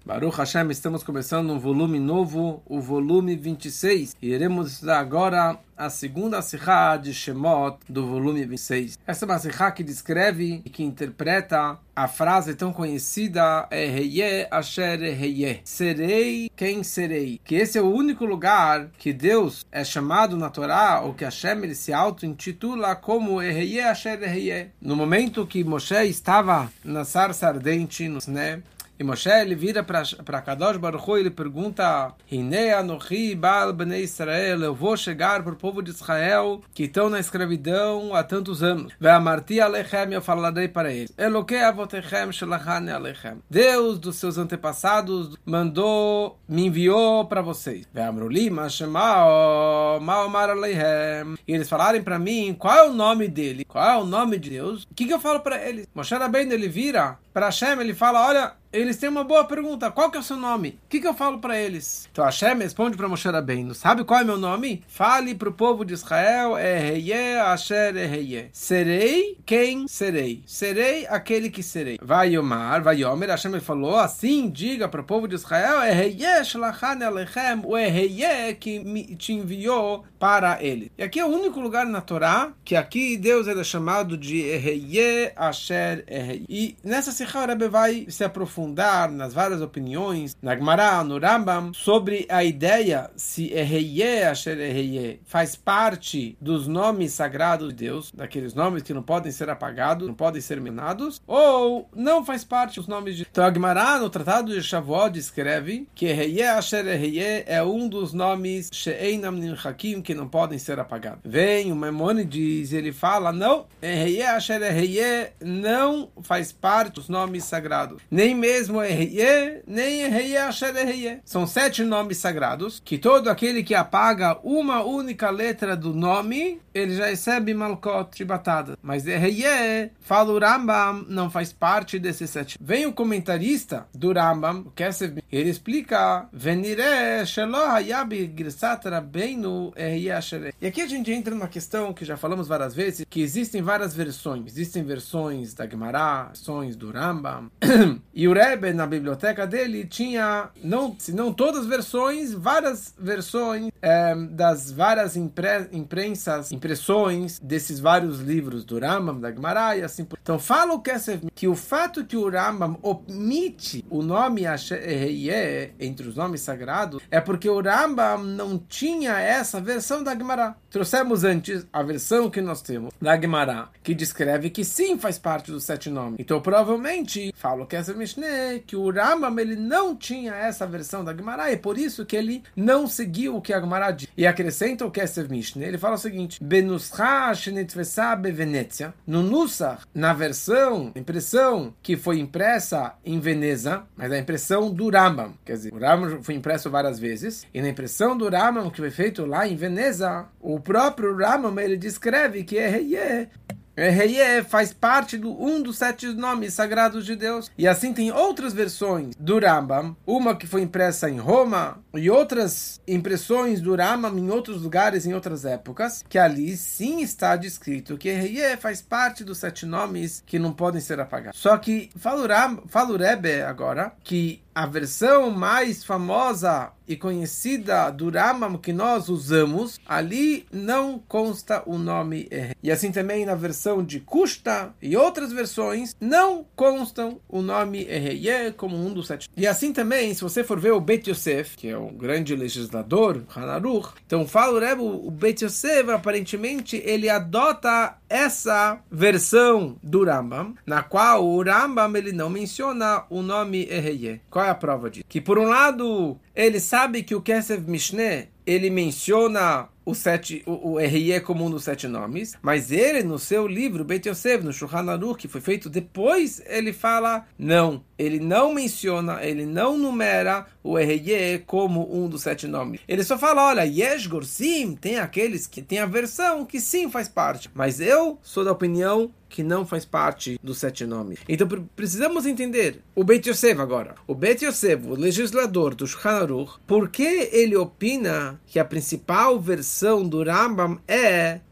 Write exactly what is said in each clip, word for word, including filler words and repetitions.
Baruch Hashem, estamos começando um volume novo, o volume vinte e seis, e iremos estudar agora a segunda Sihá de Shemot do volume vinte e seis. Essa é uma Sihá que descreve e que interpreta a frase tão conhecida Eheye Asher Eheye, serei quem serei, que esse é o único lugar que Deus é chamado na Torá, ou que Hashem ele se auto-intitula como Eheye Asher Eheye. No momento que Moshe estava na sarça ardente, no Sne, e Moshe ele vira para Kadosh Baruch Hu e ele pergunta: Hinei anochi bal bnei Israel, eu vou chegar para o povo de Israel que estão na escravidão há tantos anos. Ve'amarti alechem, eu falarei para eles: Elokei avotechem shelachani alechem, Deus dos seus antepassados mandou, me enviou para vocês. Ve'amruli ma shemao ma omar aleihem, e eles falarem para mim qual é o nome dele, qual é o nome de Deus. O que, que eu falo para eles? Moshe Rabbeinu ele vira para Hashem, ele fala: olha, eles têm uma boa pergunta, qual que é o seu nome? O que, que eu falo para eles? Então Hashem responde para Moshe Rabbeinu: sabe qual é meu nome? Fale para o povo de Israel: Eheye Asher Eheye, serei quem serei, serei aquele que serei. Vai Yomar, vai Yomer, Hashem ele falou assim: diga para o povo de Israel: Eheye shlachani alechem, o Eheye que me, te enviou para ele. E aqui é o único lugar na Torá que aqui Deus ele é chamado de Eheye Asher Eheye. E nessa Sihá o Rebbe vai se aprofundar nas várias opiniões, na Gemara, no Rambam, sobre a ideia se Eheye Asher Eheye faz parte dos nomes sagrados de Deus, daqueles nomes que não podem ser apagados, não podem ser minados, ou não faz parte dos nomes de Deus. Então a Gemara, no Tratado de Shavuot, escreve que Eheye Asher Eheye é um dos nomes She'einam Nimchakim, que não podem ser apagados. Vem o Maimônides, ele fala: não, Eheye Asher Eheye não faz parte dos nomes sagrados. Nem mesmo Eheye, nem Eheye Asher Eheye. São sete nomes sagrados, que todo aquele que apaga uma única letra do nome, ele já recebe malkot, chibatada. Mas Eheye, fala o Rambam, não faz parte desses sete. Vem o comentarista do Rambam, o Kesef, ele explica: Venire shelo hayabi girsat rabbeinu Eheye Asher Eheye. E aqui a gente entra numa questão que já falamos várias vezes, que existem várias versões. Existem versões da Gemara, versões do Rambam. E o Rebbe, na biblioteca dele, tinha, não, se não todas as versões, várias versões é, das várias impre, imprensas, impressões desses vários livros do Rambam, da Gemara e assim por. Então fala o Kesef que o fato que o Rambam omite o nome Asher Eheye entre os nomes sagrados é porque o Rambam não tinha essa versão da Gemara. Trouxemos antes a versão que nós temos da Gemara, que descreve que sim faz parte dos sete nomes. Então provavelmente, fala o Kesef Mishneh, que o Rambam ele não tinha essa versão da Gemara, e por isso que ele não seguiu o que a Gemara diz. E acrescenta o Kesef Mishneh, ele fala o seguinte: Benuscha shenitfesa beVenetzia, no Nusach, na versão, impressão que foi impressa em Veneza, mas a impressão do Rambam, quer dizer, o Rambam foi impresso várias vezes, e na impressão do Rambam que foi feito lá em Veneza, o próprio Rambam ele descreve que é Eheye Eheye faz parte de um dos sete nomes sagrados de Deus. E assim tem outras versões do Rambam, uma que foi impressa em Roma e outras impressões do Rambam em outros lugares, em outras épocas, que ali sim está descrito que Eheye faz parte dos sete nomes que não podem ser apagados. Só que fala o, Ram, fala o Rebbe agora que a versão mais famosa e conhecida do Rambam que nós usamos, ali não consta o nome Eheye. E assim também na versão de Kushta e outras versões não constam o nome Eheye como um dos sete. E assim também, se você for ver o Beit Yosef, que é um grande legislador, Hanaruch, então fala o Rebbe, o Beit Yosef aparentemente ele adota essa versão do Rambam, na qual o Rambam ele não menciona o nome Eheye. Qual é a prova disso? Que por um lado ele sabe que o Kesef Mishneh ele menciona o, sete, o, o Eheye como um dos sete nomes, mas ele, no seu livro, Beit Yosef, no Shulchan Aruch, que foi feito depois, ele fala, não, ele não menciona, ele não numera o Eheye como um dos sete nomes. Ele só fala, olha, Yesh Gorsim, tem aqueles que tem a versão que sim faz parte, mas eu sou da opinião que não faz parte dos sete nomes. Então precisamos entender o Beit Yosef agora. O Beit Yosef, o legislador do Shulchan Aruch, por que ele opina que a principal versão do Rambam é que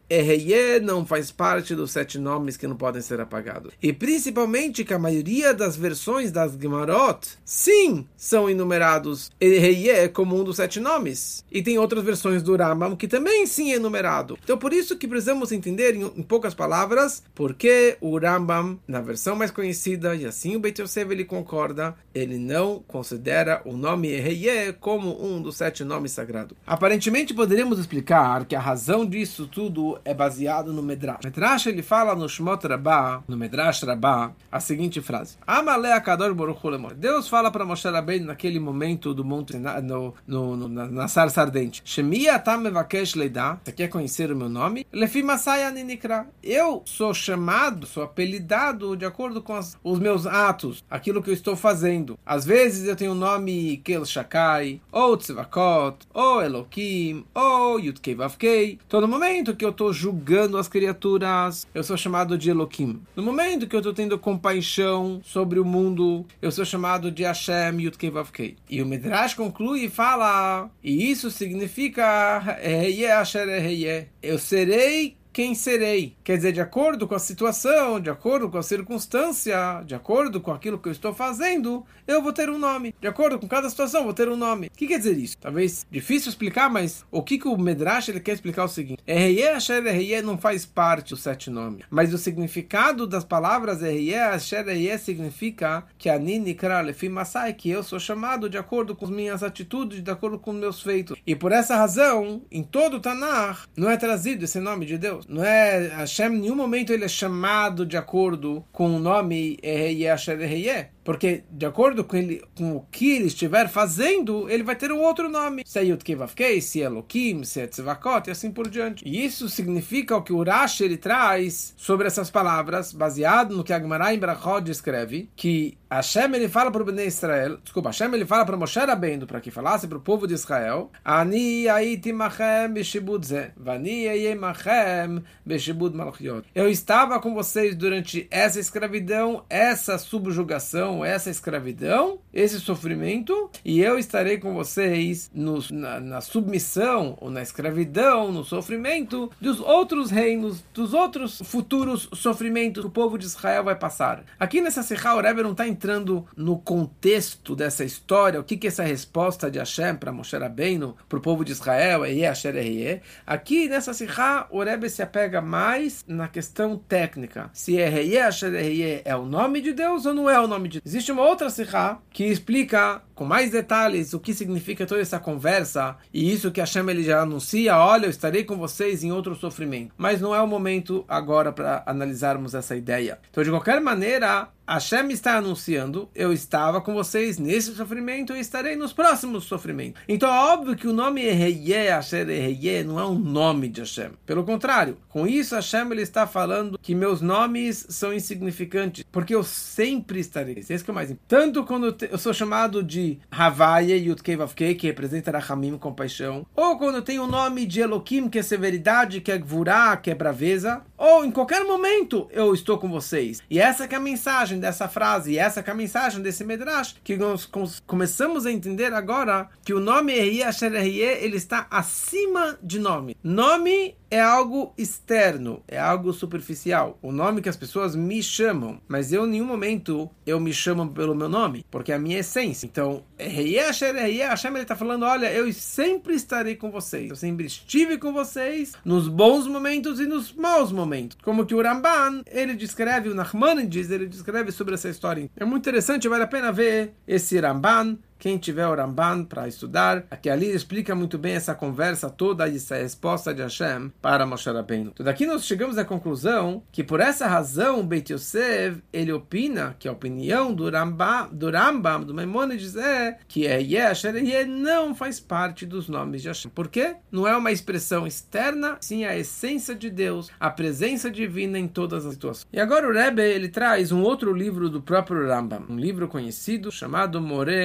Eheye não faz parte dos sete nomes que não podem ser apagados. E principalmente que a maioria das versões das Gemarot, sim, são enumerados Eheye como um dos sete nomes. E tem outras versões do Rambam que também sim é enumerado. Então por isso que precisamos entender em, em poucas palavras porque o Rambam, na versão mais conhecida, e assim o Beit Yosef ele concorda, ele não considera o nome Eheye como um dos sete nomes sagrados. Aparentemente poderíamos explicar que a razão disso tudo é baseado no Medrash. Medrash ele fala no Shmot Rabbah, no Medrash Rabbah, a seguinte frase: Amalei Akadosh Baruch Hu lemor. Deus fala para Moshe Rabbeinu naquele momento do monte no, no, no, na, na sarça ardente. Shemi atam mevakesh leida. Você quer conhecer o meu nome? Lefi masai ani nikra. Eu sou chamado, sou apelidado de acordo com as, os meus atos, aquilo que eu estou fazendo. Às vezes eu tenho o nome Kel Shakai, ou Tzivakot, ou Elokim, ou Yudkei Vavkei. Todo momento que eu estou julgando as criaturas, eu sou chamado de Elokim. No momento que eu estou tendo compaixão sobre o mundo, eu sou chamado de Hashem Yudkei Vavkei. E o Midrash conclui e fala, e isso significa Eheye Asher Eheye. Eu serei quem serei. Quer dizer, de acordo com a situação, de acordo com a circunstância, de acordo com aquilo que eu estou fazendo, eu vou ter um nome. De acordo com cada situação, vou ter um nome. O que quer dizer isso? Talvez difícil explicar, mas o que, que o Medrash ele quer explicar é o seguinte: Eheye Asher Eheye não faz parte dos sete nomes. Mas o significado das palavras Eheye Asher Eheye significa que Ani Nikra Lefi Masai, que eu sou chamado de acordo com as minhas atitudes, de acordo com os meus feitos. E por essa razão, em todo o Tanakh, não é trazido esse nome de Deus. Não é, Hashem, em nenhum momento ele é chamado de acordo com o nome Eheye Asher Eheye. Porque, de acordo com, ele, com o que ele estiver fazendo, ele vai ter um outro nome. Se é Yudkei Vavkei, se é Elokim, se é Tzivakot, e assim por diante. E isso significa o que o Rashi ele traz sobre essas palavras, baseado no que a Gemara em Brachot escreve, que Hashem ele fala para o Bnei Israel, desculpa, Hashem ele fala para Moshe Rabbeinu, para que falasse para o povo de Israel, Ani aiti machem beshibud ze, vani ayei machem beshibud malchiot. Eu estava com vocês durante essa escravidão, essa subjugação, essa escravidão, esse sofrimento, e eu estarei com vocês no, na, na submissão, ou na escravidão, no sofrimento dos outros reinos, dos outros futuros sofrimentos que o povo de Israel vai passar. Aqui nessa Sihá, o Rebbe não está entrando no contexto dessa história, o que, que é essa resposta de Hashem para Moshe Rabbeinu, para o povo de Israel, Eheye Asher Eheye. Aqui nessa Sihá, o Rebbe se apega mais na questão técnica, se Eheye Asher Eheye é o nome de Deus ou não é o nome de Deus. Existe uma outra Sihá que explica com mais detalhes o que significa toda essa conversa, e isso que Hashem ele já anuncia, olha, eu estarei com vocês em outro sofrimento. Mas não é o momento agora para analisarmos essa ideia. Então, de qualquer maneira, Hashem está anunciando, eu estava com vocês nesse sofrimento e estarei nos próximos sofrimentos. Então é óbvio que o nome Eheye Asher Eheye não é um nome de Hashem. Pelo contrário, com isso Hashem ele está falando que meus nomes são insignificantes, porque eu sempre estarei. Esse que é o mais importante. Tanto quando eu sou chamado de Havaye Yudkei Vavkei, que representa Rachamim, compaixão, ou quando eu tenho o nome de Elokim, que é severidade, que é Gvurá, que é braveza, ou em qualquer momento eu estou com vocês. E essa que é a mensagem dessa frase, e essa que é a mensagem desse Medrash, que nós começamos a entender agora que o nome Eheye Asher Eheye, ele está acima de nome. Nome é algo externo, é algo superficial. O nome que as pessoas me chamam, mas eu em nenhum momento eu me chamo pelo meu nome, porque é a minha essência. Então, Eheye Asher Eheye, Hashem ele está falando, olha, eu sempre estarei com vocês. Eu sempre estive com vocês nos bons momentos e nos maus momentos. Como que o Ramban, ele descreve, o Nachmanides, ele descreve sobre essa história. É muito interessante, vale a pena ver esse Ramban. Quem tiver o Ramban para estudar, aqui ali explica muito bem essa conversa toda e essa resposta de Hashem para Moshe Rabbeinu. Então daqui nós chegamos à conclusão que por essa razão Beit Yosef, ele opina que a opinião do Rambam, do Rambam, do Maimonides é que Eheye Asher Eheye não faz parte dos nomes de Hashem. Por quê? Não é uma expressão externa, sim a essência de Deus, a presença divina em todas as situações. E agora o Rebbe, ele traz um outro livro do próprio Rambam, um livro conhecido chamado Moreh Nevuchim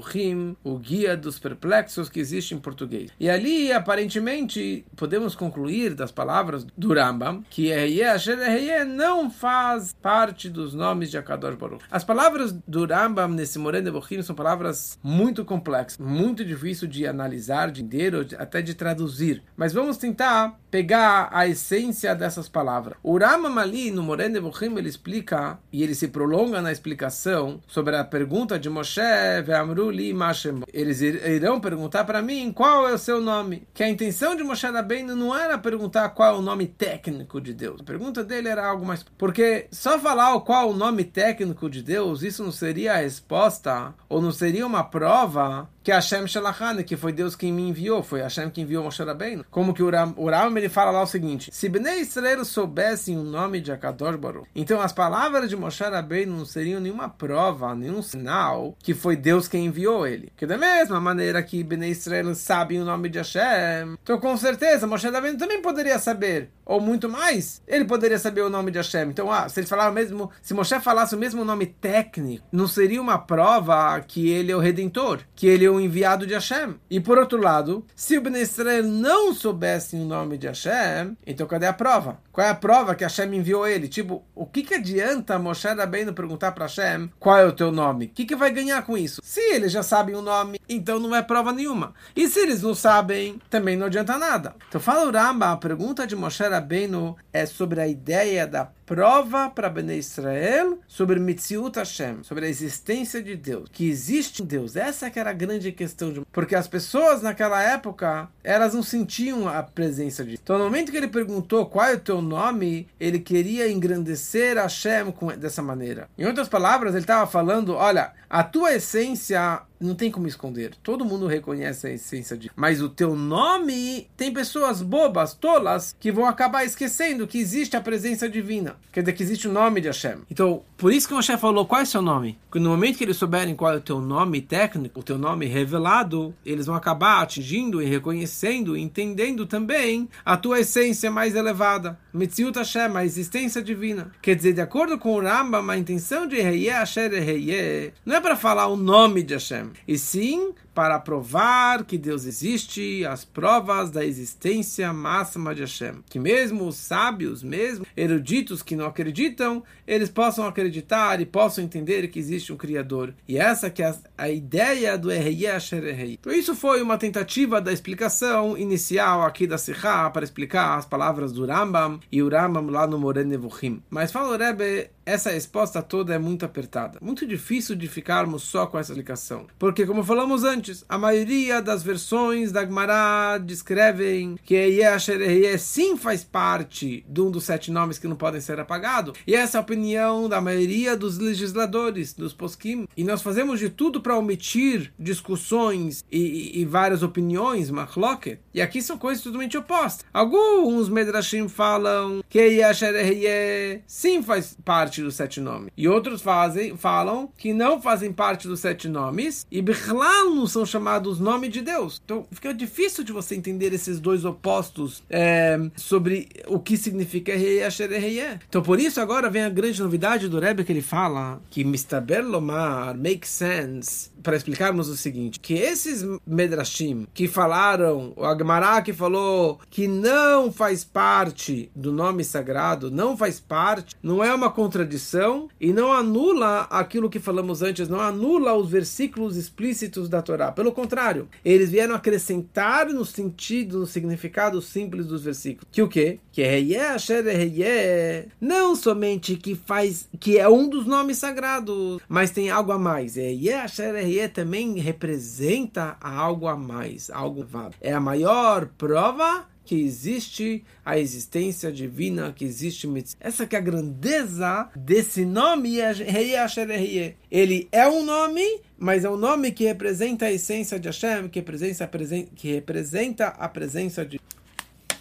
Nevuchim, o guia dos perplexos que existe em português. E ali, aparentemente, podemos concluir das palavras do Rambam que Ehyeh Asher Ehyeh não faz parte dos nomes de Akadosh Baruch. As palavras do Rambam nesse Moreh Nevuchim são palavras muito complexas, muito difícil de analisar, de entender, ou de, até de traduzir. Mas vamos tentar pegar a essência dessas palavras. O Rambam ali, no Moreh Nevuchim, ele explica, e ele se prolonga na explicação sobre a pergunta de Moshe, Ve'amru li ma shemo. Eles irão perguntar para mim qual é o seu nome. Que a intenção de Moshe Rabbeinu não era perguntar qual é o nome técnico de Deus. A pergunta dele era algo mais... Porque só falar qual é o nome técnico de Deus, isso não seria a resposta, ou não seria uma prova que Hashem Shalachani, que foi Deus quem me enviou, foi Hashem que enviou Moshe Rabbeinu. Como que o Ram, o Ram ele fala lá o seguinte: se Bnei Israel soubessem o nome de Akadosh Baruch, então as palavras de Moshe Rabbeinu não seriam nenhuma prova, nenhum sinal que foi Deus quem enviou ele. Que da mesma maneira que Bnei Israel sabem o nome de Hashem, então com certeza Moshe Rabbeinu também poderia saber, ou muito mais, ele poderia saber o nome de Hashem. Então, ah, se ele falar o mesmo, se Moshe falasse o mesmo nome técnico, não seria uma prova que ele é o Redentor, que ele é o enviado de Hashem. E por outro lado, se o Bnei Israel não soubesse o nome de Hashem, então cadê a prova? Qual é a prova que Hashem enviou ele? Tipo, o que que adianta Moshe Rabbeinu perguntar para Hashem qual é o teu nome? O que que vai ganhar com isso? Se eles já sabem o nome, então não é prova nenhuma. E se eles não sabem, também não adianta nada. Então fala o Rambam, a pergunta de Moshe Rabbeinu é sobre a ideia da prova para Bnei Israel sobre Mitziut Hashem, sobre a existência de Deus, que existe em Deus. Essa que era a grande questão, de... porque as pessoas naquela época, elas não sentiam a presença de Deus. Então no momento que ele perguntou qual é o teu nome, ele queria engrandecer Hashem com... dessa maneira. Em outras palavras, ele estava falando, olha, a tua essência não tem como esconder. Todo mundo reconhece a essência de... Mas o teu nome, tem pessoas bobas, tolas, que vão acabar esquecendo que existe a presença divina. Quer dizer, que existe o nome de Hashem. Então, por isso que o Moshe falou, qual é o seu nome? Porque no momento que eles souberem qual é o teu nome técnico, o teu nome revelado, eles vão acabar atingindo e reconhecendo, entendendo também a tua essência mais elevada. Mitziut Hashem, a existência divina. Quer dizer, de acordo com o Rambam, a intenção de Ehyeh Asher Ehyeh não é para falar o nome de Hashem, e sim para provar que Deus existe, as provas da existência máxima de Hashem. Que mesmo os sábios, mesmo eruditos que não acreditam, eles possam acreditar e possam entender que existe um Criador. E essa que é a, a ideia do Ehyeh Asher Ehyeh. Então isso foi uma tentativa da explicação inicial aqui da Sihá para explicar as palavras do Rambam e o Rambam lá no Moreh Nevuchim. Mas fala o Rebbe, essa resposta toda é muito apertada. Muito difícil de ficarmos só com essa explicação. Porque, como falamos antes, a maioria das versões da Gemara descrevem que Ehyeh Asher Ehyeh sim faz parte de um dos sete nomes que não podem ser apagados. E essa é a opinião da maioria dos legisladores, dos poskim. E nós fazemos de tudo para omitir discussões e, e, e várias opiniões, machloket. E aqui são coisas totalmente opostas. Alguns medrashim falam que Ehyeh Asher Ehyeh sim faz parte dos sete nomes. E outros fazem, falam que não fazem parte dos sete nomes e Bichlal não são chamados nome de Deus. Então fica difícil de você entender esses dois opostos é, sobre o que significa Ehyeh Asher Ehyeh. Então por isso agora vem a grande novidade do Rebbe, que ele fala que Mistaber Lomar makes sense, para explicarmos o seguinte, que esses medrashim que falaram, o Agmará que falou que não faz parte do nome sagrado, não faz parte, não é uma contradição e não anula aquilo que falamos antes, não anula os versículos explícitos da Torá. Pelo contrário, eles vieram acrescentar no sentido, no significado simples dos versículos. Que o quê? Que Ehyeh Asher Ehyeh não somente que faz, que é um dos nomes sagrados, mas tem algo a mais. Ehyeh Asher Ehyeh também representa algo a mais, algo elevado. É a maior prova que existe a existência divina, que existe essa que é a grandeza desse nome, Ehyeh Asher Ehyeh. Ele é um nome, mas é um nome que representa a essência de Hashem, que representa a, presen- que representa a presença de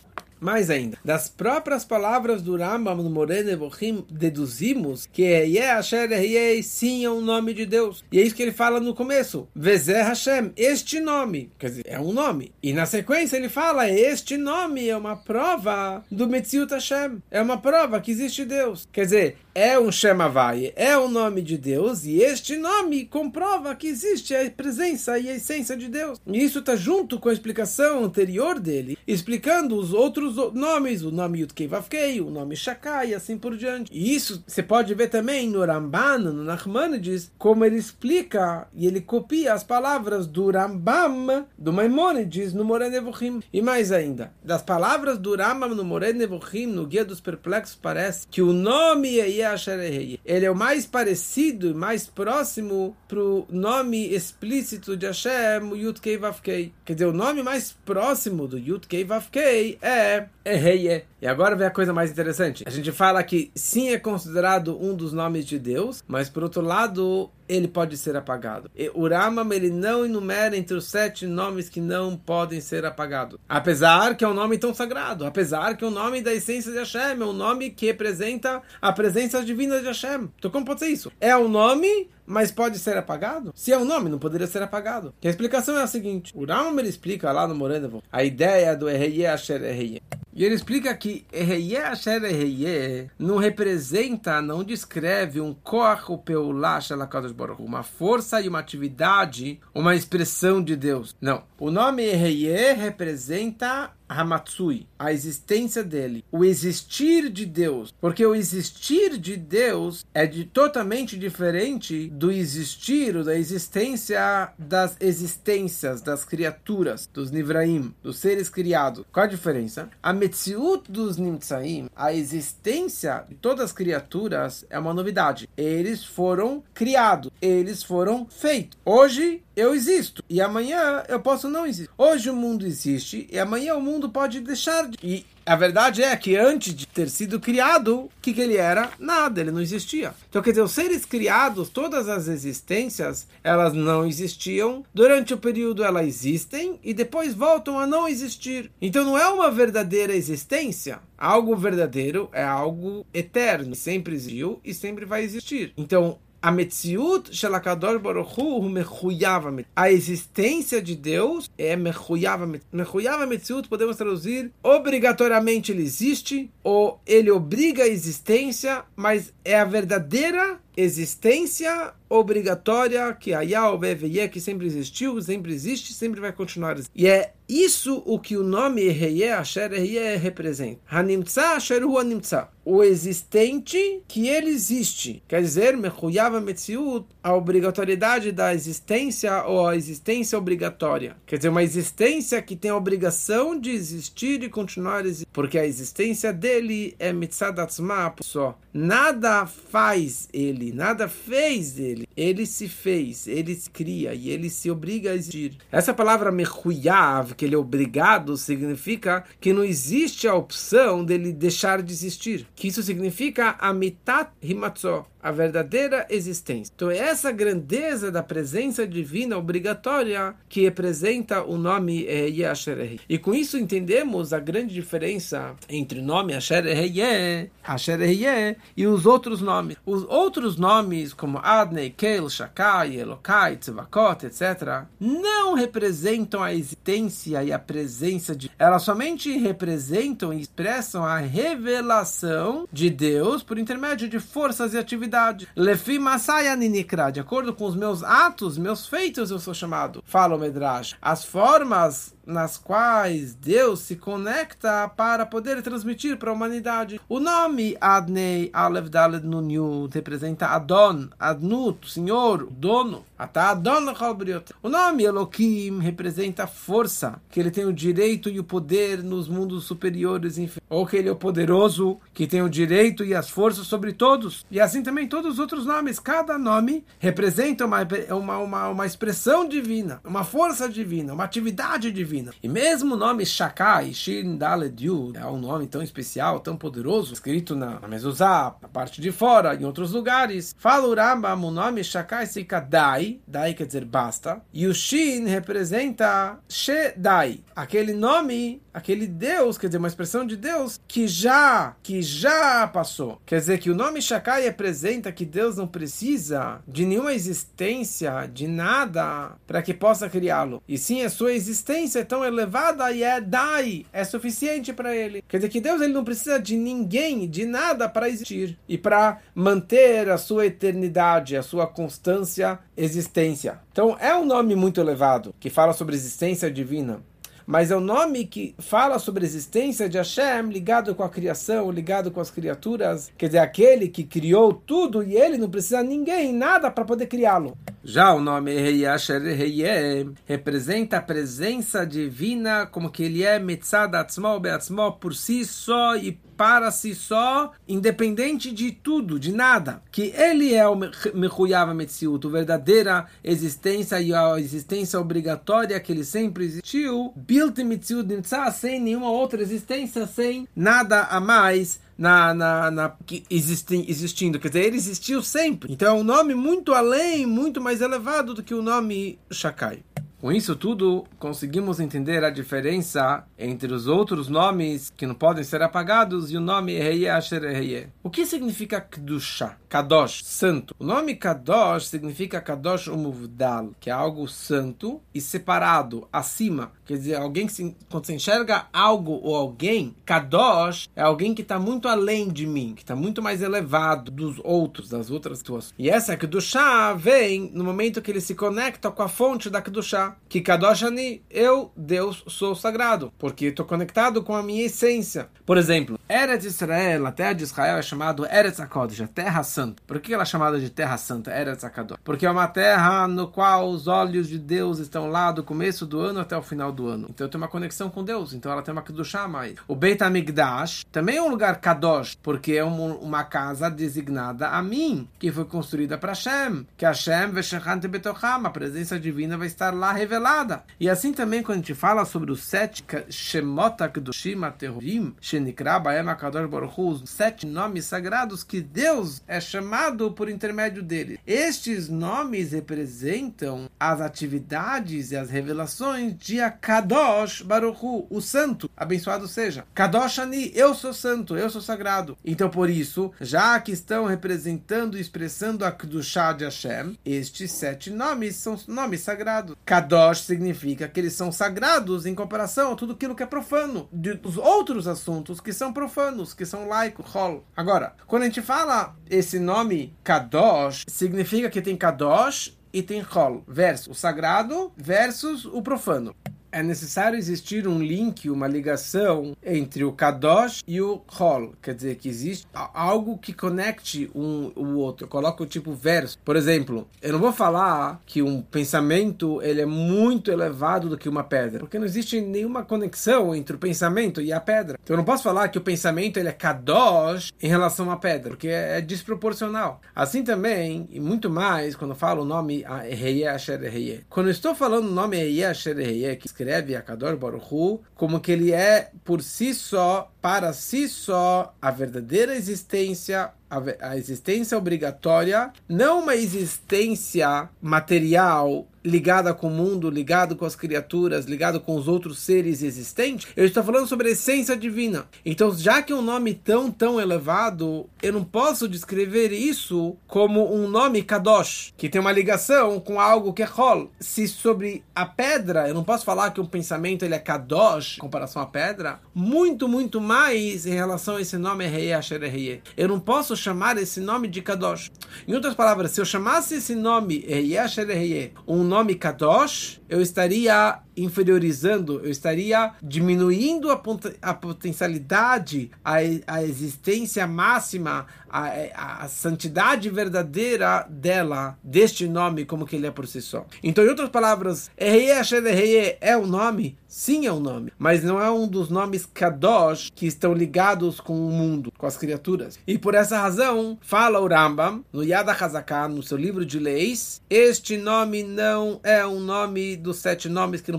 Mais ainda, das próprias palavras do Rambam no Moreh Nevuchim, deduzimos que Ehyeh Asher Ehyeh sim é um nome de Deus. E é isso que ele fala no começo. Vezeh Hashem, este nome. Quer dizer, é um nome. E na sequência ele fala, este nome é uma prova do Metziut Hashem. É uma prova que existe Deus. Quer dizer, é um Shem Havai, é o nome de Deus, e este nome comprova que existe a presença e a essência de Deus. E isso está junto com a explicação anterior dele, explicando os outros nomes, o nome Yud-Kei Vav-Kei, o nome Shakai, e assim por diante. E isso você pode ver também no Ramban, no Nachmanides, como ele explica e ele copia as palavras do Rambam, do Maimonides, no Moreh Nevuchim. E mais ainda, das palavras do Rambam no Moreh Nevuchim, no Guia dos Perplexos, parece que o nome Ehyeh Asher Ehyeh, ele é o mais parecido e mais próximo para o nome explícito de Hashem, o Yud-Kei Vav-Kei. Quer dizer, o nome mais próximo do Yud-Kei Vav-Kei é Ehyeh. E agora vem a coisa mais interessante. A gente fala que sim é considerado um dos nomes de Deus, mas por outro lado, ele pode ser apagado. E o Rambam, ele não enumera entre os sete nomes que não podem ser apagados. Apesar que é um nome tão sagrado, apesar que é um nome da essência de Hashem, é um nome que representa a presença divina de Hashem. Então como pode ser isso? É um nome, mas pode ser apagado? Se é um nome, não poderia ser apagado. E a explicação é a seguinte. O Rambam, ele explica lá no Moreh Nevuchim a ideia do Ehyeh Asher Ehyeh. E ele explica que Ehyeh Asher Ehyeh não representa, não descreve um koach upeulá shel HaKadosh Baruch Hu, uma força e uma atividade, uma expressão de Deus. Não. O nome Ehyeh representa Hamatsui, a existência dele, o existir de Deus, porque o existir de Deus é de, totalmente diferente do existir, ou da existência das existências, das criaturas, dos Nivraim, dos seres criados. Qual a diferença? A Metziut dos Nimtzaim, a existência de todas as criaturas é uma novidade. Eles foram criados, eles foram feitos. Hoje eu existo e amanhã eu posso não existir. Hoje o mundo existe e amanhã o mundo pode deixar de... E a verdade é que antes de ter sido criado, o que, que ele era? Nada, ele não existia. Então, quer dizer, os seres criados, todas as existências, elas não existiam. Durante o período elas existem e depois voltam a não existir. Então não é uma verdadeira existência. Algo verdadeiro é algo eterno. Sempre existiu e sempre vai existir. Então, a Metziut shel HaKadosh Baruch Hu mechuyav HaMetziut. A existência de Deus é mechuyav HaMetziut. Mechuyav HaMetziut podemos traduzir obrigatoriamente ele existe, ou ele obriga a existência, mas é a verdadeira existência obrigatória que a Yahweh que sempre existiu, sempre existe, sempre vai continuar existindo. E é isso o que o nome Ehyeh Asher Ehyeh representa. Hanimtza Asher Hu Hanimtza. O existente que ele existe. Quer dizer, Mechuyav HaMetziut, a obrigatoriedade da existência ou a existência obrigatória. Quer dizer, uma existência que tem a obrigação de existir e continuar existindo. Porque a existência dele é Mitzad Atzma só. Nada faz ele, nada fez ele. Ele se fez, ele se cria e ele se obriga a existir. Essa palavra Mechuyav, que ele é obrigado, significa que não existe a opção dele deixar de existir. Que isso significa Amitat Himatzó, a verdadeira existência. Então é essa grandeza da presença divina obrigatória que representa o nome Ehyeh Asher Ehyeh. E com isso entendemos a grande diferença entre o nome Asher Ehyeh, Asher Ehyeh e os outros nomes. Os outros nomes como Adnei, Kel, Shakai, Elokai, Tzevakot, etcétera não representam a existência e a presença de... Elas somente representam e expressam a revelação de Deus por intermédio de forças e atividades. Lefi Masaya Ninikra, de acordo com os meus atos, meus feitos, eu sou chamado. Fala o Medrash. As formas nas quais Deus se conecta para poder transmitir para a humanidade. O nome Adnei Aleph Daled Nun Yud representa Adon, Adnut, Senhor, dono. Ata Adon Chalbriot. O nome Elohim representa força, que ele tem o direito e o poder nos mundos superiores, ou que ele é o poderoso, que tem o direito e as forças sobre todos. E assim também todos os outros nomes. Cada nome representa uma, uma, uma, uma expressão divina, uma força divina, uma atividade divina. E mesmo o nome Shakai, Shin Daled Yud, é um nome tão especial, tão poderoso, escrito na, na Mezuzá, na parte de fora, em outros lugares. Fala o Rambam, o nome nome Shakai significa Dai, Dai quer dizer basta, e o Shin representa Shedai, aquele nome, aquele Deus, quer dizer, uma expressão de Deus que já, que já passou. Quer dizer que o nome Shakai representa que Deus não precisa de nenhuma existência, de nada, para que possa criá-lo. E sim, a sua existência é tão elevada e é Dai, é suficiente para ele. Quer dizer que Deus ele não precisa de ninguém, de nada para existir e para manter a sua eternidade, a sua constância, existência. Então é um nome muito elevado, que fala sobre existência divina. Mas é um nome que fala sobre a existência de Hashem ligado com a criação, ligado com as criaturas. Quer dizer, aquele que criou tudo e ele não precisa de ninguém, nada para poder criá-lo. Já o nome Ehei Asher Ehei representa a presença divina, como que ele é Mitzad Atzmo Beatzmo, por si só e para si só, independente de tudo, de nada. Que ele é o Mechuyav Metziut, a verdadeira existência e a existência obrigatória que ele sempre existiu, Bilti Metziut Nimtza, sem nenhuma outra existência, sem nada a mais na, na, na, que existi, existindo. Quer dizer, ele existiu sempre. Então é um nome muito além, muito mais elevado do que o nome Shakai. Com isso tudo, conseguimos entender a diferença entre os outros nomes que não podem ser apagados e o nome Ehei Asher Ehei. O que significa Kedusha? Kadosh, santo. O nome Kadosh significa Kadosh Umuvdal, que é algo santo e separado, acima. Quer dizer, alguém que se, quando você enxerga algo ou alguém, Kadosh é alguém que está muito além de mim, que está muito mais elevado dos outros, das outras situações. E essa Kedusha vem no momento que ele se conecta com a fonte da Kedusha. Que Kadosh Ani, eu, Deus, sou sagrado, porque estou conectado com a minha essência. Por exemplo, Eretz Israel, a terra de Israel é chamada Eretz HaKodesh, a terra santa. Por que ela é chamada de terra santa, Eretz HaKadosh? Porque é uma terra no qual os olhos de Deus estão lá do começo do ano até o final do ano. Então tem uma conexão com Deus, então ela tem uma Kedushá mais. O Beit HaMikdash também é um lugar Kadosh, porque é uma, uma casa designada a mim, que foi construída para Hashem, que Hashem Veshechante Betocham, a presença divina vai estar lá revelada. E assim também quando a gente fala sobre os sete Shemot HaKedoshim HaTehorim, Shenikra Baem HaKadosh Baruch Hu, os sete nomes sagrados que Deus é chamado por intermédio dele. Estes nomes representam as atividades e as revelações de HaKadosh Baruch Hu, o santo, abençoado seja. Kadosh Ani, eu sou santo, eu sou sagrado. Então por isso, já que estão representando e expressando a Kedushá de Hashem, estes sete nomes são nomes sagrados. Kadosh significa que eles são sagrados em comparação a tudo aquilo que é profano, dos outros assuntos que são profanos, que são laicos, hol. Agora, quando a gente fala esse nome Kadosh, significa que tem Kadosh e tem hol, versus o sagrado versus o profano. É necessário existir um link, uma ligação entre o Kadosh e o Hol. Quer dizer, que existe algo que conecte um o outro. Eu coloco o tipo verso. Por exemplo, eu não vou falar que um pensamento ele é muito elevado do que uma pedra. Porque não existe nenhuma conexão entre o pensamento e a pedra. Então eu não posso falar que o pensamento ele é Kadosh em relação à pedra. Porque é, é desproporcional. Assim também, e muito mais, quando eu falo o nome Ehei Asher Ehei. Quando eu estou falando o nome Ehei Asher Ehei, que escreve HaKadosh Baruch Hu, como que ele é por si só, para si só, a verdadeira existência, a, a existência obrigatória, não uma existência material ligada com o mundo, ligado com as criaturas, ligado com os outros seres existentes. Eu estou falando sobre a essência divina. Então, já que é um nome tão, tão elevado, eu não posso descrever isso como um nome Kadosh, que tem uma ligação com algo que é Hol. Se sobre a pedra, eu não posso falar que um pensamento ele é Kadosh, em comparação à pedra, muito, muito mais em relação a esse nome Ehei Asher Ehei. Eu não posso chamar esse nome de Kadosh. Em outras palavras, se eu chamasse esse nome Ehei Asher Ehei, um nome Kadosh, eu estaria inferiorizando, eu estaria diminuindo a, pot- a potencialidade, a, a existência máxima, a, a, a santidade verdadeira dela, deste nome, como que ele é por si só. Então, em outras palavras, Ehei Asher Ehei é um nome? Sim, é um nome, mas não é um dos nomes Kadosh que estão ligados com o mundo, com as criaturas. E por essa razão, fala o Rambam, no Yad HaChazakah, no seu livro de leis, este nome não é um nome dos sete nomes que não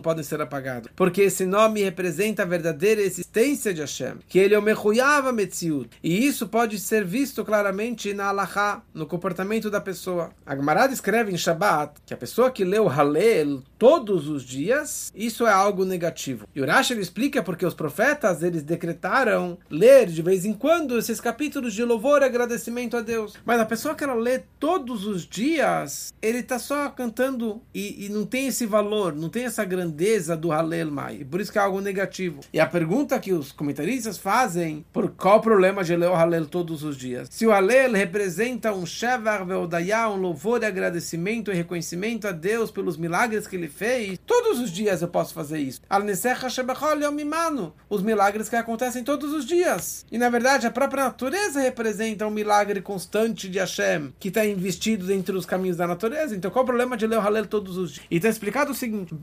podem ser apagados. Porque esse nome representa a verdadeira existência de Hashem, que ele é o Mechuyav HaMetziut. E isso pode ser visto claramente na Halachá, no comportamento da pessoa. A Gemara escreve em Shabbat que a pessoa que lê o Halel todos os dias, isso é algo negativo. E o Rashi explica porque os profetas, eles decretaram ler de vez em quando esses capítulos de louvor e agradecimento a Deus. Mas a pessoa que ela lê todos os dias, ele está só cantando e, e não tem esse valor, não tem essa grandeza do Halel Mai. E por isso que é algo negativo. E a pergunta que os comentaristas fazem, por qual o problema de ler o Halel todos os dias? Se o Halel representa um Shevar Ve'odayah, um louvor e agradecimento e reconhecimento a Deus pelos milagres que ele fez, todos os dias eu posso fazer isso. Os milagres que acontecem todos os dias. E na verdade a própria natureza representa um milagre constante de Hashem, que está investido entre os caminhos da natureza. Então qual o problema de ler o Halel todos os dias? E está explicado o seguinte: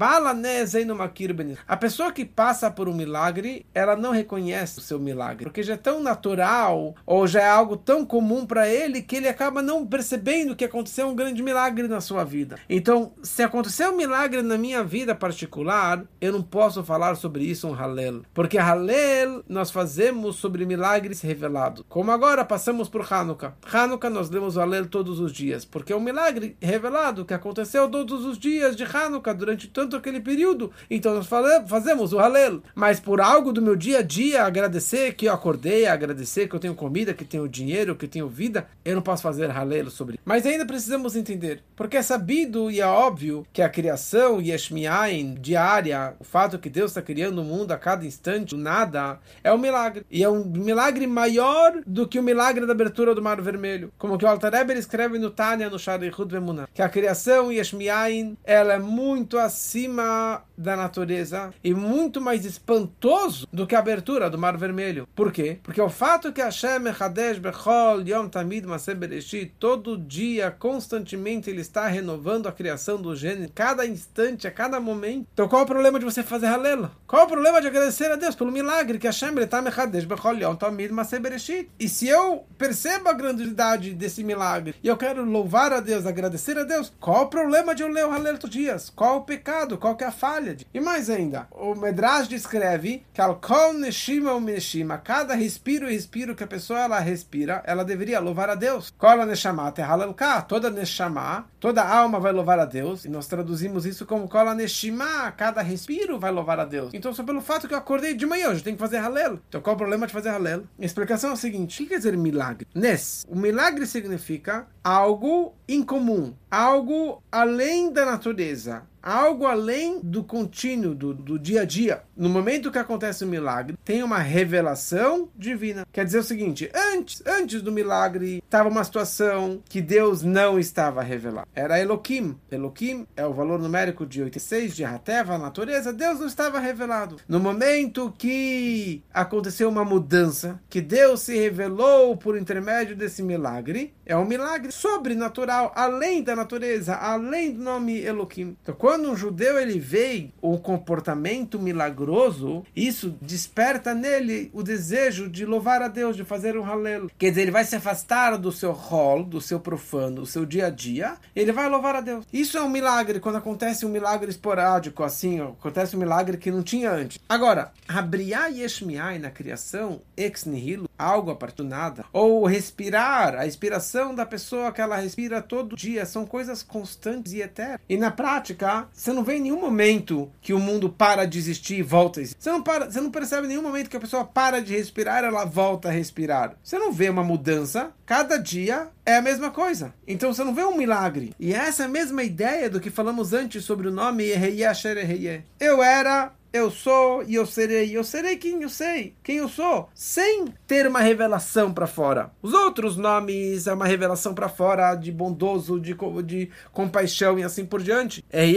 a pessoa que passa por um milagre, ela não reconhece o seu milagre, porque já é tão natural, ou já é algo tão comum para ele, que ele acaba não percebendo que aconteceu um grande milagre na sua vida. Então, se aconteceu um milagre na minha vida particular, eu não posso falar sobre isso um Halel, porque Halel nós fazemos sobre milagres revelados. Como agora passamos por Hanukkah. Hanukkah nós lemos o Halel todos os dias, porque é um milagre revelado que aconteceu todos os dias de Hanukkah, durante tanto aquele período. Então nós fazemos o Halel. Mas por algo do meu dia a dia, agradecer que eu acordei, agradecer que eu tenho comida, que tenho dinheiro, que tenho vida, eu não posso fazer Halel sobre isso. Mas ainda precisamos entender, porque é sabido e é óbvio que a criação Yesh Me'ayin diária, o fato que Deus está criando o mundo a cada instante, nada, é um milagre. E é um milagre maior do que o milagre da abertura do Mar Vermelho. Como que o Alter Rebbe escreve no Tanya, no Sharichut Vemunah, que a criação Yesh Me'ayin, ela é muito acima da natureza e muito mais espantoso do que a abertura do Mar Vermelho. Por quê? Porque o fato que Hashem Mechadesh Bechol Yom Tamid Maseh Bereshit, todo dia, constantemente, ele está renovando a criação do gênero, cada instante, a cada momento. Então qual é o problema de você fazer Halel? Qual é o problema de agradecer a Deus pelo milagre que Hashem está Mechadesh Bechol Yom Tamid Maseh Bereshit? E se eu percebo a grandiosidade desse milagre e eu quero louvar a Deus, agradecer a Deus, qual é o problema de eu ler o Halel todos os dias? Qual é o pecado? Qual que é a falha? E mais ainda, o Medrash descreve que al kol neshima u neshima, cada respiro e respiro que a pessoa ela respira, ela deveria louvar a Deus. Kol neshama tehalalka, toda neshama, toda alma vai louvar a Deus, e nós traduzimos isso como kol neshima, cada respiro vai louvar a Deus. Então só pelo fato que eu acordei de manhã, eu já tenho que fazer Halel. Então qual é o problema de fazer Halel? A explicação é o seguinte: o que quer dizer milagre? Nes, o milagre significa algo incomum, algo além da natureza, algo além do contínuo, do, do dia a dia. No momento que acontece o milagre, tem uma revelação divina. Quer dizer o seguinte: antes, antes do milagre, estava uma situação que Deus não estava revelando. Era Elohim. Elohim é o valor numérico de oitenta e seis, de Hateva, a natureza. Deus não estava revelado. No momento que aconteceu uma mudança, que Deus se revelou por intermédio desse milagre, é um milagre sobrenatural, além da natureza, além do nome Elohim. Então, quando um judeu ele vê o comportamento milagroso, isso desperta nele o desejo de louvar a Deus, de fazer um Halel. Quer dizer, ele vai se afastar do seu rol, do seu profano, do seu dia a dia, ele vai louvar a Deus. Isso é um milagre, quando acontece um milagre esporádico, assim, ó, acontece um milagre que não tinha antes. Agora, Habriá Yesh Me'ayin, na criação, ex nihilo, algo a partir do nada, ou respirar, a inspiração da pessoa que ela respira todo dia, são coisas constantes e eternas. E na prática, você não vê em nenhum momento que o mundo para de existir e volta a existir. Você não, para, você não percebe em nenhum momento que a pessoa para de respirar e ela volta a respirar. Você não vê uma mudança. Cada dia é a mesma coisa. Então você não vê um milagre. E essa é a mesma ideia do que falamos antes sobre o nome Yeheye Asher Yeheye. Eu era... Eu sou e eu serei. Eu serei quem eu sei, quem eu sou, sem ter uma revelação para fora. Os outros nomes é uma revelação para fora de bondoso, de, de compaixão e assim por diante. É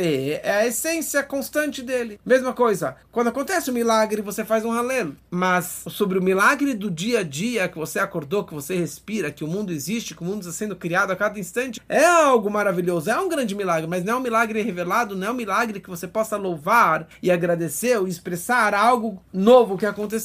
é a essência constante dele. Mesma coisa, quando acontece um milagre, você faz um Halel. Mas sobre o milagre do dia a dia, que você acordou, que você respira, que o mundo existe, que o mundo está sendo criado a cada instante, é algo maravilhoso, é um grande milagre, mas não é um milagre revelado, não é um milagre que você possa louvar e agradecer ou expressar algo novo que aconteceu.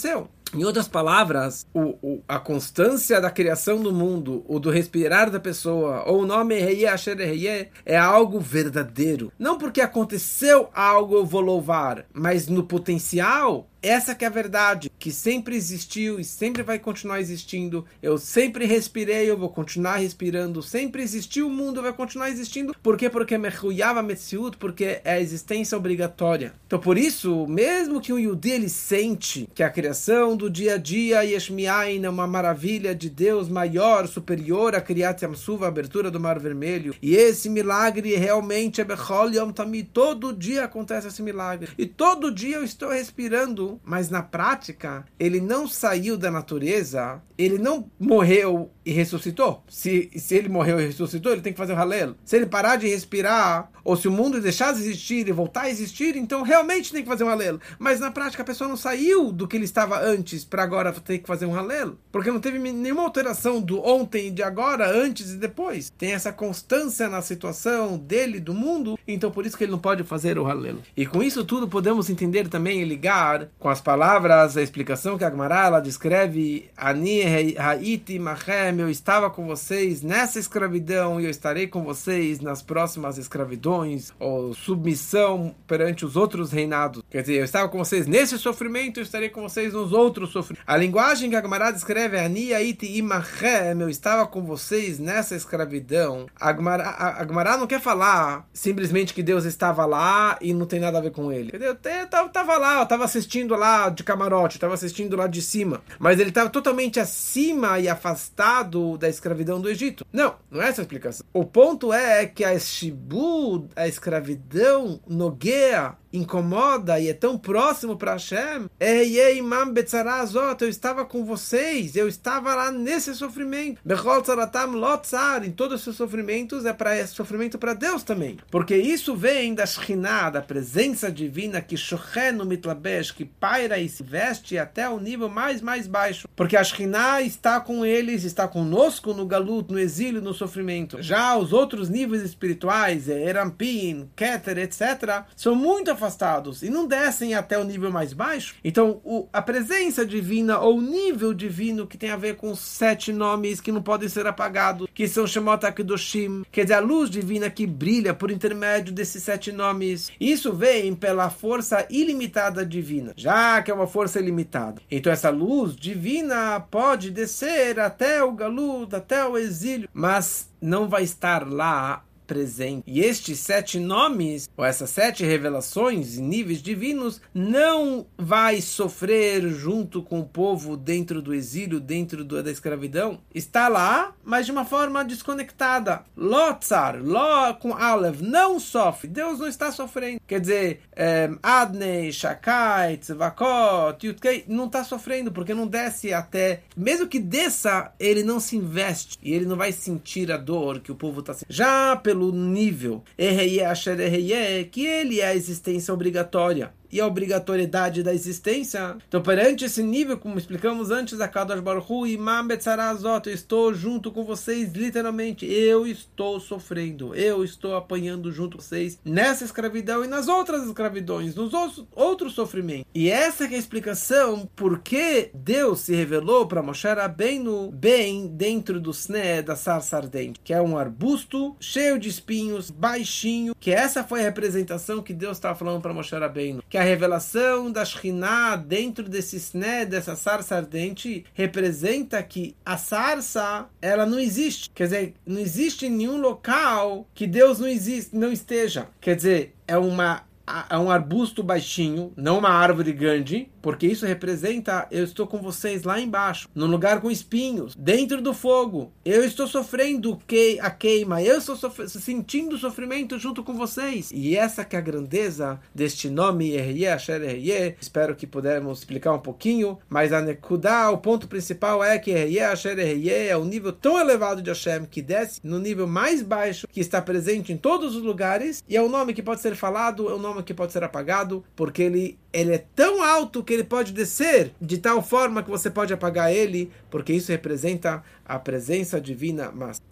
Em outras palavras, o, o, a constância da criação do mundo, ou do respirar da pessoa, ou o nome Eheye Asher Eheye, é algo verdadeiro. Não porque aconteceu algo eu vou louvar, mas no potencial, essa que é a verdade, que sempre existiu e sempre vai continuar existindo. Eu sempre respirei, eu vou continuar respirando. Sempre existiu o mundo, vai continuar existindo. Por quê? Porque Mechuyava Metziut, porque é a existência obrigatória. Então, por isso, mesmo que o Yudi ele sente que a criação do dia a dia, Yesh Miayin, é uma maravilha de Deus maior, superior a Kriyat Yamsuf, a abertura do Mar Vermelho, e esse milagre realmente é Bechol Yom Tamid, todo dia acontece esse milagre. E todo dia eu estou respirando. Mas na prática, ele não saiu da natureza, ele não morreu e ressuscitou. Se, se ele morreu e ressuscitou, ele tem que fazer o halel. Se ele parar de respirar, ou se o mundo deixar de existir e voltar a existir, então realmente tem que fazer um halel. Mas na prática, a pessoa não saiu do que ele estava antes para agora ter que fazer um halel. Porque não teve nenhuma alteração do ontem e de agora, antes e depois. Tem essa constância na situação dele, do mundo, então por isso que ele não pode fazer o halel. E com isso tudo podemos entender também e ligar com as palavras, a explicação que a Gemara ela descreve: Ani ha'iti machem, eu estava com vocês nessa escravidão e eu estarei com vocês nas próximas escravidões, ou submissão perante os outros reinados. Quer dizer, eu estava com vocês nesse sofrimento, eu estarei com vocês nos outros sofrimentos. A linguagem que a Gemara descreve é Ani ha'iti machem, eu estava com vocês nessa escravidão. A Gemara, a, a Gemara não quer falar simplesmente que Deus estava lá e não tem nada a ver com ele. Eu estava lá, eu estava assistindo lá de camarote, estava assistindo lá de cima, mas ele estava totalmente acima e afastado da escravidão do Egito. Não, não é essa a explicação. O ponto é que a Shibud, a escravidão, nogueia, incomoda e é tão próximo para Hashem. Imam Betzarazot, eu estava com vocês, eu estava lá nesse sofrimento. Bechol Tzaratam Lotzar, em todos os seus sofrimentos é para esse sofrimento para Deus também. Porque isso vem da Shekhinah, da presença divina que Shochen no Mitlabesh, que paira e se veste até o nível mais, mais baixo. Porque a Shekhinah está com eles, está conosco no Galut, no exílio, no sofrimento. Já os outros níveis espirituais, Erampin, Keter, etcétera, são muito afastados e não descem até o nível mais baixo. Então, o, a presença divina ou o nível divino que tem a ver com os sete nomes que não podem ser apagados, que são Shemot HaKadoshim, quer dizer, a luz divina que brilha por intermédio desses sete nomes. Isso vem pela força ilimitada divina, já que é uma força ilimitada. Então, essa luz divina pode descer até o Galut, até o exílio, mas não vai estar lá presente. E estes sete nomes, ou essas sete revelações e níveis divinos, não vai sofrer junto com o povo dentro do exílio, dentro do, da escravidão. Está lá, mas de uma forma desconectada. Lotzar, Lo com Aleph, não sofre. Deus não está sofrendo. Quer dizer, é, Adnei, Shakai, Tzvakot, Yutkei, não está sofrendo, porque não desce até... Mesmo que desça, ele não se investe. E ele não vai sentir a dor que o povo está sentindo. Já pelo nível Eheye Asher Eheye, que ele é a existência obrigatória e a obrigatoriedade da existência. Então, perante esse nível, como explicamos antes, a Kadosh Baruch Hu, Imam Betzarazot, eu estou junto com vocês, literalmente, eu estou sofrendo, eu estou apanhando junto com vocês nessa escravidão e nas outras escravidões, nos outros sofrimentos. E essa é a explicação por que Deus se revelou para Moshe Rabbeinu bem dentro do Sne, da sarça ardente, que é um arbusto cheio de espinhos, baixinho, que essa foi a representação que Deus estava falando para Moshe Rabbeinu, que a revelação da Shekhinah dentro desse Sne, dessa sarça ardente, representa que a sarça, ela não existe. Quer dizer, não existe nenhum local que Deus não existe, não esteja. Quer dizer, é uma é um arbusto baixinho, não uma árvore grande, porque isso representa, eu estou com vocês lá embaixo, num lugar com espinhos, dentro do fogo. Eu estou sofrendo a queima, eu estou sofre- sentindo sofrimento junto com vocês. E essa que é a grandeza deste nome, Eheye Asher Eheye. Espero que pudermos explicar um pouquinho, mas a Nekudá, o ponto principal é que Eheye Asher Eheye é o nível tão elevado de Hashem, que desce no nível mais baixo, que está presente em todos os lugares, e é um nome que pode ser falado, é um nome que pode ser apagado, porque ele, ele é tão alto que ele pode descer de tal forma que você pode apagar ele, porque isso representa a presença divina. Mas